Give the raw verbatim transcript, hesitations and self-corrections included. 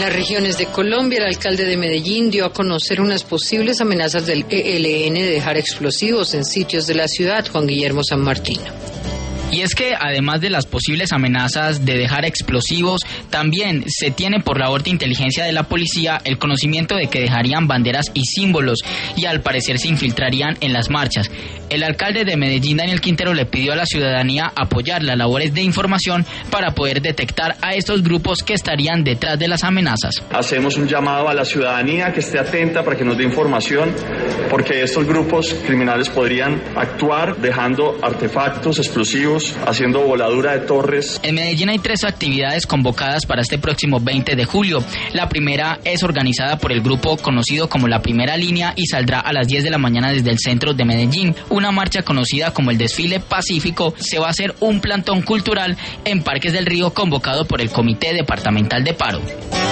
las regiones de Colombia, el alcalde de Medellín dio a conocer unas posibles amenazas del E L N de dejar explosivos en sitios de la ciudad. Juan Guillermo San Martino. Y es que además de las posibles amenazas de dejar explosivos, también se tiene por labor de inteligencia de la policía el conocimiento de que dejarían banderas y símbolos y al parecer se infiltrarían en las marchas. El alcalde de Medellín, Daniel Quintero, le pidió a la ciudadanía apoyar las labores de información para poder detectar a estos grupos que estarían detrás de las amenazas. Hacemos un llamado a la ciudadanía que esté atenta para que nos dé información, porque estos grupos criminales podrían actuar dejando artefactos explosivos, haciendo voladura de torres. En Medellín hay tres actividades convocadas para este próximo veinte de julio. La primera es organizada por el grupo conocido como La Primera Línea y saldrá a las diez de la mañana desde el centro de Medellín. Una marcha conocida como el Desfile Pacífico. Se va a hacer un plantón cultural en Parques del Río convocado por el Comité Departamental de Paro.